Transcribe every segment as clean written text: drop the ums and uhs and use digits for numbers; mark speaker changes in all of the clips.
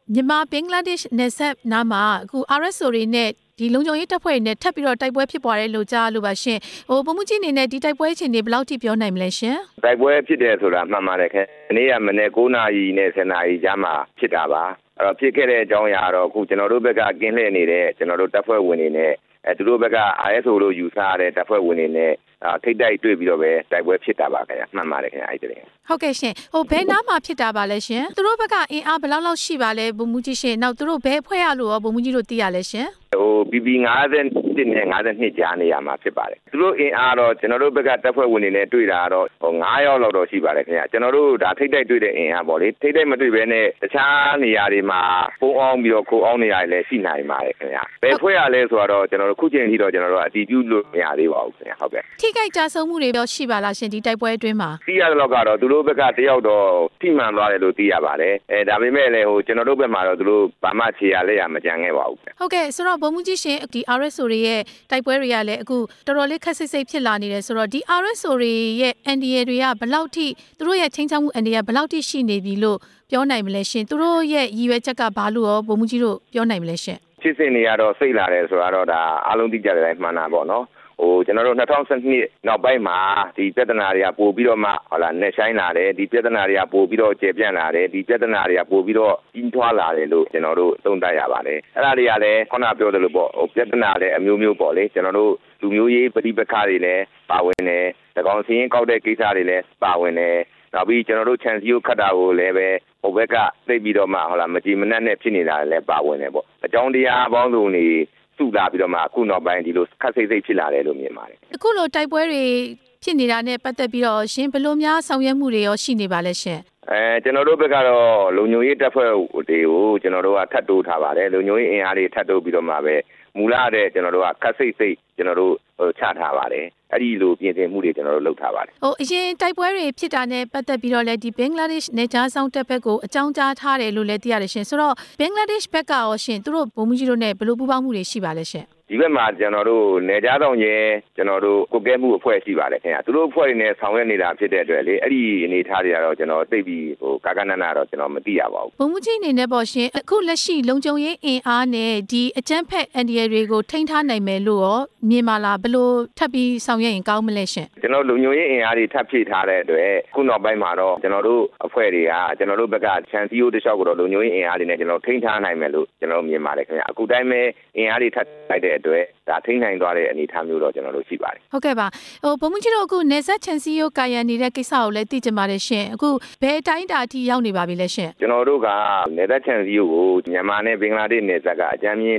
Speaker 1: မြန်မာဘင်္ဂလားဒေ့ရှ်နယ်စပ်နားမှာအခု RSO တွေနဲ့ဒီလုံခြုံရေးတပ်ဖွဲ့တွေနဲ့ထပ်ပြီးတော့တိုက်ပွဲဖြစ်ပွားတယ်လို့ကြားလို့ပါရှင်။ဗိုလ်မှူးကြီးအနေနဲ့ဒီတိုက်ပွဲအခြေအနေဘယ်လောက်ထိပြောနိုင်မလဲရှင်
Speaker 2: ။တိုက်ပွဲဖြစ်တယ်ဆိုတာမှန်ပါတယ်ခင်။နေ့ကမနေ့9 နာရီနဲ့10 နာရီကြားမှာဖြစ်တာပါ။အဲ့တော့ဖြစ်ခဲ့တဲ့အကြောင်းအရာတော့အခုကျွန်တော်တို့ဘက်ကကင်းလှည့်နေတဲ့ကျွန်တော်တို့တပ်ဖွဲ့ဝင်တွေနဲ့သူတို့ဘက်က RSO လို့ယူဆရတဲ့တပ်ဖွဲ့ဝင်တွေနဲ့ထိတ်တိုက်တွေ့ပြီးတော့ပဲတိုက်ပွဲဖြစ်တာပါခင်ဗျ။မှန်ပါတယ်ခင်ဗျအဲ့ဒီတည်း
Speaker 1: ။ဟုတ်ကဲ့ရှင်။ဘယ်နားမှာဖြစ်တာပါလဲရှင်။သူတို့ဘက်ကအင်အားဘယ်လောက်ရှိပါလဲဗိုလ်မှူးကြီးရှင်။နောက်သူတို့ဘယ်ဖွဲ့ရလို့ရောဗိုလ်မှူးကြီးတို့သိရလဲရှင်
Speaker 2: ။BB 51နဲ့52ကြားနေရမှာဖြစ်ပါတယ်။သူတို့အင်အားတော့ကျွန်တော်တို့ဘက်ကတပ်ဖွဲ့ဝင်တွေနဲ့တွေ့တာတော့9 ယောက်လောက်တော့ရှိပါတယ်ခင်ဗျ။ကျွန်တော်တို့ဒါထိတ်တိုက်တွေ့တဲ့အင်အားပေါ့လေ။ထိတ်တိုက်မတွေ့ဘဲနဲ့တခြားနေရာတွေမှာပုံအောင်ပြီးတော့ခိုးအောင်နေရာတွေလည်းရှိနိုင်ပါတယ်ခင်ဗျ။ဘယ်ဖွဲ့ရလဲဆိုတော့ကျွန်တော်တို့ခုချိန်ထိတော့ကျွန်တော်တို့အတည်ပြုလို့မရသေးပါဘူးခင်ဗျ။ဟုတ်ကဲ့
Speaker 1: ။ထိခိုက်ကြဆုံးမှုတွေရောရှိပါလားရှင်ဒီတိုက်ပွဲအတွင်းမှာ
Speaker 2: ။သိရတဲ့လောက်ကတော့သူတို့ဘက်ကတယောက်တော့ထိမှန်သွားတယ်လို့သိရပါတယ်။ဒါပေမဲ့လည်းကျွန်တော်တို့ဘက်မှာတော့သူတို့ဘာမှခြေရလက်ရမကြံခဲ့ပါဘူး
Speaker 1: ။ဟုတ်ကဲ့ဆိုတော့ဗိုလ်မှူးကြီးရှင်ဒီ RSO တွေရဲ့တိုက်ပွဲတွေကလည်းအခုတော်တော်လေးခက်စိတ်စိတ်ဖြစ်လာနေတယ်ဆိုတော့ဒီ RSO တွေရဲ့ NDA တွေကဘယ်လောက်ထိသူတို့ရဲ့ချင်းချောင်းမှု NDA ဘယ်လောက်ထိရှိနေပြီလို့ပြောနိုင်မလဲရှင်သူတို့ရဲ့ရည်ရွယ်ချက်ကဘာလို့ရောဗိုလ်မှူးကြီးတို့ပြောနိုင်မလဲရှင်
Speaker 2: ဖြစ်စဉ်တွေကတော့စိတ်လာတယ်ဆိုတော့ဒါအားလုံးသိကြတဲ့အတိုင်းမှန်တာပေါ့နော်ကျွန်တော်တို့2012နောက်ပိုင်းမှာဒီပြဿနာတွေကပို့ပြီးတော့မှဟုတ်လားနဲ့ဆိုင်လာတယ်ဒီပြဿနာတွေကပို့ပြီးတော့ကျေပြန့်လာတယ်ဒီပြဿနာတွေကပို့ပြီးတော့ကြီးထွားလာတယ်လို့ကျွန်တော်တို့သုံးသပ်ရပါတယ်အဲ့ဒါတွေကလည်းခုနပြောသလိုပေါ့ပြဿနာလည်းအမျိုးမျိုးပေါ့လေကျွန်တော်တို့လူမျိုးရေးပဋိပက္ခတွေလည်းပါဝင်တယ်တကောင်စင်းကောက်တဲ့ကိစ္စတွေလည်းပါဝင်တယ်နောက်ပြီးကျွန်တော်တို့ခြံစည်းကိုခတ်တာကိုလည်းပဲဟိုဘက်ကသိပြီးတော့မှဟုတ်လားမကြည်မနှက်နဲ့ဖြစ်နေတာလည်းပါဝင်တယ်ပေါ့အကြောင်းတရားအပေါင်းစုံတွေစုလာပြီးတော့မှအခုနောက်ပိုင်းဒီလိုခက်စိတ်စိတ်ဖြစ်လာတယ်လို့မြင်ပါတယ်
Speaker 1: အခုလိုတိုက်ပွဲတွေဖြစ်နေတာနဲ့ပတ်သက်ပြီးတော့ရှင်ဘယ်လိုများဆောင်ရွက်မှုတွေရောရှိနေပါလဲရှင်
Speaker 2: ကျွန်တော်တို့ဘက်ကတော့လုံခြုံရေးတပ်ဖွဲ့တွေကိုကျွန်တော်တို့ကထပ်တိုးထားပါတယ်လုံခြုံရေးအင်အားတွေထပ်တိုးပြီးတော့မှပဲမူလတဲ့ကျွန်တော်တို့ကခက်စိတ်စိတ်ကျွန်တော်တို့ချထားပါတယ်အဲ့ဒီလိုပြင်ဆင်မှုတွေကျွန်တော်တို့လုပ်ထားပါတယ်
Speaker 1: အရင်တိုက်ပွဲတွေဖြစ်တာနဲ့ပတ်သက်ပြီးတော့လည်းဒီဘင်္ဂလားဒေ့ရှ်နယ်ခြားစောင့်တပ်ဘက်ကိုအကြောင်းကြားထားတယ်လို့လည်းသိရတယ်ရှင်ဆိုတော့ဘင်္ဂလားဒေ့ရှ်ဘက်ကရောရှင်သူတို့ဗိုလ်မှူးကြီးတို့နဲ့ဘယ်လိုပူးပေါင်းမှုတွေရှိပါလဲရှင်
Speaker 2: ဒီဘက်မှာကျွန်တော်တို့နယ်ခြားဆောင်ရဲကျွန်တော်တို့ကုတ်ကဲမှုအဖွဲ့ရှိပါတယ်ခင်ဗျာသူတို့အဖွဲ့တွေနဲ့ဆောင်ရွက်နေတာဖြစ်တဲ့အတွက်လေအဲ့ဒီအနေထားတွေကတော့ကျွန်တော်သိပြီးကာကနနာတော့ကျွန်တော်မသိရပါဘူး
Speaker 1: ဗိုလ်မှူးကြီးအနေနဲ့ပေါ့ရှင်အခုလက်ရှိလုံခြုံရေးအင်အားနဲ့ဒီအကြမ်းဖက် NDA တွေကိုထိန်းထားနိုင်မယ်လို့ရောမြင်ပါလားဘယ်လိုထပ်ပြီးဆောင်ရွက်ရင်ကောင်းမလဲရှင်
Speaker 2: ကျွန်တော်လုံခြုံရေးအင်အားတွေထပ်ဖြည့်ထားတဲ့အတွက်ခုနောက်ပိုင်းမှာတော့ကျွန်တော်တို့အဖွဲ့တွေကကျွန်တော်တို့ဘက်ကချန်စီယိုတလျှောက်ကတော့လုံခြုံရေးအင်အားတွေနဲ့ကျွန်တော်ထိန်းထားနိုင်မယ်လို့ကျွန်တော်မြင်ပါတယ်ခင်ဗျာအခုတိုင်းပဲအင်အားတွေထပ်လိုက်တဲ့အတွက်ဒါထိန်းနိုင်သွားတဲ့အနေအထားမျိုးတော့ကျွန်တော်တို့ရှိပါတယ်
Speaker 1: ဟုတ်ကဲ့ပါဗိုလ်မှူးကြီးတို့အခုနေဆက်ချန်စီယိုကာယံနေတဲ့ကိစ္စကိုလည်းသိကြပါတယ်ရှင်အခုဘယ်တိုင်းတာအထိရောက်နေပါပြီလဲရှင်
Speaker 2: ကျွန်တော်တို့ကနေဆက်ချန်စီယိုကိုမြန်မာနဲ့ဘင်္ဂလားဒေ့ရှ်နယ်စပ်ကအကြမ်းမြင့်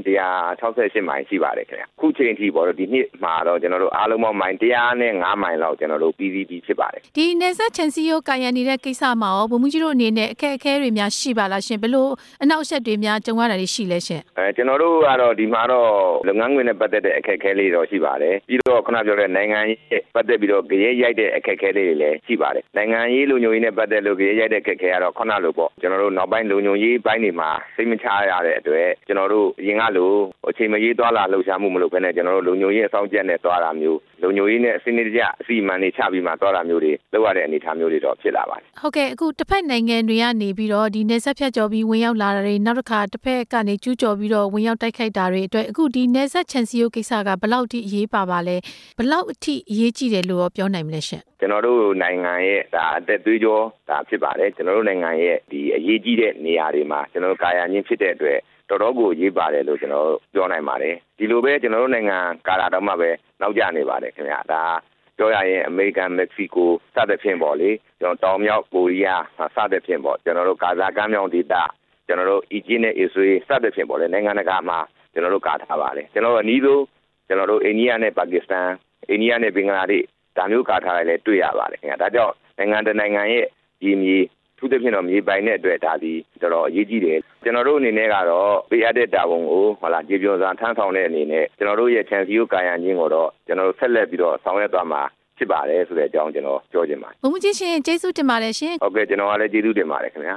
Speaker 2: 168မိုင်ရှိပါတယ်ခင်ဗျခုချိန်ထိပေါ့ဒီနှစ်မှာတော့ကျွန်တော်တို့အားလုံးပေါင်းမိုင်105မိုင်လောက်ကျွန်တော်တို့ပြီးဖြစ်ပါတယ်
Speaker 1: ဒီနေဆက်ချန်စီယိုကာယံနေတဲ့ကိစ္စမှာရောဗိုလ်မှူးကြီးတို့အနေနဲ့အခက်အခဲတွေများရှိပါလားရှင်ဘယ်လိုအနောက်အဆက်တွေများကြုံရတာတွေရှိလဲရှင်
Speaker 2: ကျွန်တော်တို့ကတော့ဒီမှာတော့လုပ်ငန်းခွင်နဲ့ပတ်သက်တဲ့အခက်အခဲလေးတော့ရှိပါတယ်ပြီးတော့ခုနပြောတဲ့နိုင်ငံရေးပတ်သက်ပြီးတော့ကြရဲရိုက်တဲ့အခက်အခဲလေးတွေလည်းရှိပါတယ်နိုင်ငံရေးလူညိုရေးနဲ့ပတ်သက်လို့ကြရဲရိုက်တဲ့အခက်အခဲကတော့ခုနလိုပေါ့ကျွန်တော်တို့နောက်ပိုင်းလူညိုရေးပိုင်းတွေမှာစိတ်မချရတဲ့အတွက်ကျွန်တော်တို့အရင်ကလိုအချိန်မရေးသွားလာလှုပ်ရှားမှုမလုပ်ဘဲနဲ့ကျွန်တော်တို့လူညိုရေးအဆောင်ကျက်နဲ့သွားတာမျိုးလူညိုရေးနဲ့အစနစ်တကျအစီအမံတွေချပြီးမှသွားတာမျိုးတွေလုပ်ရတဲ့အနေအထားမျိုးတွေတော့ဖြစ်လာပါတယ်
Speaker 1: ဟုတ်ကဲ့အခုတစ်ဖက်နိုင်ငံတွေကနေပြီးတော့ဒီနယ်စပ်ဖြတ်ကျော်ပြီးဝင်ရောက်လာတာတွေနောက်တစ်ခါတစ်ဖက်ကနေကျူးကျော်ပြီးတော့ဝင်ရောက်တိုက်ခိုက်တာတွေအတွက်အခုဒီနယ်စပ်ချန်စီယိုကိစ္စကဘယ်လောက်ထိအရေးပါပါလဲဘယ်လောက်အထိအရေးကြီးတယ်လို့ရောပြောနိုင်မလဲရှင်
Speaker 2: ကျွန်တော်တို့နိုင်ငံရဲ့ဒါအသက်သွေးကြောဒါဖြစ်ပါတယ်ကျွန်တော်တို့နိုင်ငံရဲ့ဒီအရေးကြီးတဲ့နေရာတွေမှာကျွန်တော်တို့ကာယချင်းဖြစ်တဲ့အတွက်တော်တော်ကိုရေးပါတယ်လို့ကျွန်တော်ပြောနိုင်ပါတယ်ဒီလိုပဲကျွန်တော်တို့နိုင်ငံကာလာတော့မှပဲနောက်ကျနေပါတယ်ခင်ဗျာဒါပြောရရင်အမေရိကန်မက္ကဆီကိုစသဖြင့်ပေါ့လေကျွန်တော်တောင်မြောက်ကိုရီးယားစသဖြင့်ပေါ့ကျွန်တော်တို့ကာဇာကမ်းမြောင်ဒေသကျွန်တော်တို့အီဂျစ်နဲ့အစ္စရေးစသဖြင့်ပေါ့လေနိုင်ငံတကာမှာကျွန်တော်တို့ကာထားပါတယ်ကျွန်တော်တို့အနည်းဆုံးကျွန်တော်တို့အိန္ဒိယနဲ့ပါကစ္စတန်အိန္ဒိယနဲ့ဘင်္ဂလားဒေ့ရှ်ဒါမျိုးကာထားရလဲတွေ့ရပါတယ်ခင်ဗျာဒါကြောင့်နိုင်ငံတကာနိုင်ငံရဲ့ဒီမြေသူသဖြင့်တော့မြေပိုင်တဲ့အတွက်ဒါဒီတော်တော်အရေးကြီးတယ်ကျွန်တော်တို့အနေနဲ့ကတော့ပေးအပ်တဲ့တာဝန်ကိုဟုတ်လားကြေပြောစွာထမ်းဆောင်တဲ့အနေနဲ့ကျွန်တော်တို့ရဲ့ချန်စီယိုကာယံခြင်းကိုတော့ကျွန်တော်တို့ဆက်လက်ပြီးတော့ဆောင်ရွက်သွားမှာဖြစ်ပါတယ်ဆိုတဲ့အကြောင်းကျွန်တော်ပြောချင်ပါတယ်
Speaker 1: ဘုံမကြီးရှင်ကျေးဇူးတင်ပါတယ်ရှင်
Speaker 2: ဟုတ်ကဲ့ကျွန်တော်ကလည်းကျေးဇူးတင်ပါတယ်ခင်ဗျာ